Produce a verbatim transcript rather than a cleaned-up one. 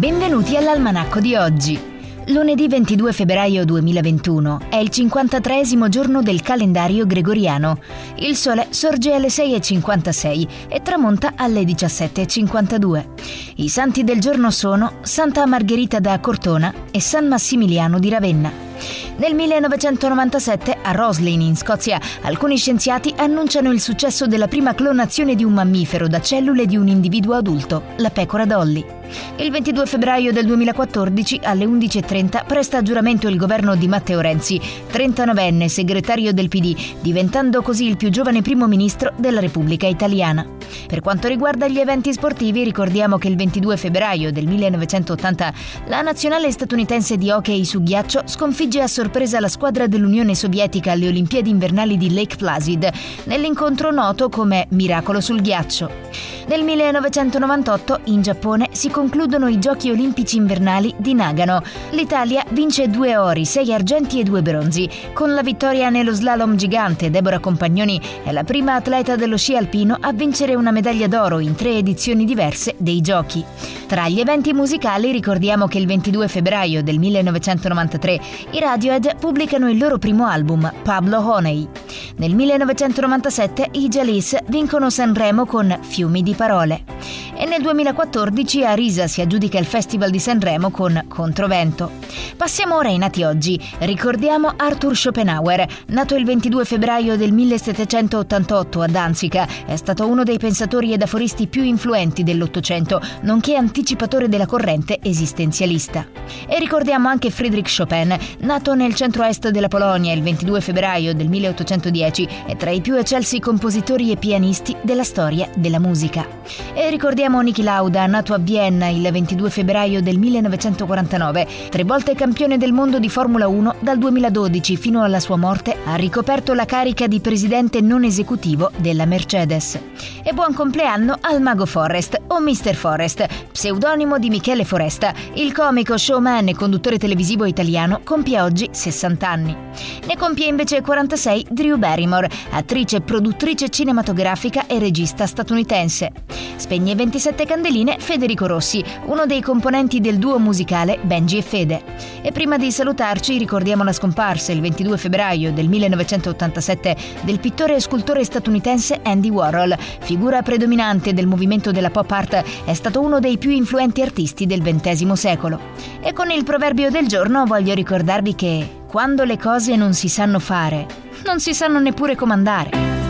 Benvenuti all'Almanacco di oggi. Lunedì ventidue febbraio duemilaventuno è il cinquantatreesimo giorno del calendario gregoriano. Il sole sorge alle sei e cinquantasei e tramonta alle diciassette e cinquantadue. I santi del giorno sono Santa Margherita da Cortona e San Massimiliano di Ravenna. Nel millenovecentonovantasette a Roslin, in Scozia, alcuni scienziati annunciano il successo della prima clonazione di un mammifero da cellule di un individuo adulto, la pecora Dolly. Il ventidue febbraio del duemilaquattordici alle undici e trenta presta giuramento il governo di Matteo Renzi, trentanovenne segretario del P D, diventando così il più giovane primo ministro della Repubblica Italiana. Per quanto riguarda gli eventi sportivi, ricordiamo che il ventidue febbraio del millenovecentottanta la nazionale statunitense di hockey su ghiaccio sconfigge a sorpresa la squadra dell'Unione Sovietica alle Olimpiadi invernali di Lake Placid, nell'incontro noto come Miracolo sul ghiaccio. Nel millenovecentonovantotto in Giappone si concludono i Giochi Olimpici invernali di Nagano. L'Italia vince due ori, sei argenti e due bronzi. Con la vittoria nello slalom gigante, Deborah Compagnoni è la prima atleta dello sci alpino a vincere una medaglia d'oro in tre edizioni diverse dei Giochi. Tra gli eventi musicali ricordiamo che il ventidue febbraio del millenovecentonovantatré i Radiohead pubblicano il loro primo album, Pablo Honey. Nel millenovecentonovantasette i Jalis vincono Sanremo con Fiumi di parole. E nel duemilaquattordici Arisa si aggiudica il Festival di Sanremo con Controvento. Passiamo ora ai nati oggi. Ricordiamo Arthur Schopenhauer, nato il ventidue febbraio del millesettecentottantotto a Danzica. È stato uno dei pensatori ed aforisti più influenti dell'Ottocento, nonché anticipatore della corrente esistenzialista. E ricordiamo anche Friedrich Chopin, nato nel centro-est della Polonia il ventidue febbraio del milleottocentodieci, è tra i più eccelsi compositori e pianisti della storia della musica. E ricordiamo Niki Lauda, nato a Vienna il ventidue febbraio del millenovecentoquarantanove, tre volte campione del mondo di Formula uno dal duemiladodici fino alla sua morte, ha ricoperto la carica di presidente non esecutivo della Mercedes. E buon compleanno al Mago Forrest o mister Forrest, pseudonimo di Michele Foresta. Il comico, showman e conduttore televisivo italiano compie oggi sessanta anni. Ne compie invece quarantasei Drew Barrymore, attrice, produttrice cinematografica e regista statunitense. Spegne ventisette candeline Federico Rossi, uno dei componenti del duo musicale Benji e Fede. E prima di salutarci ricordiamo la scomparsa il ventidue febbraio del millenovecentottantasette del pittore e scultore statunitense Andy Warhol, figura predominante del movimento della pop art, è stato uno dei più influenti artisti del ventesimo secolo. E con il proverbio del giorno voglio ricordarvi che quando le cose non si sanno fare, non si sanno neppure comandare.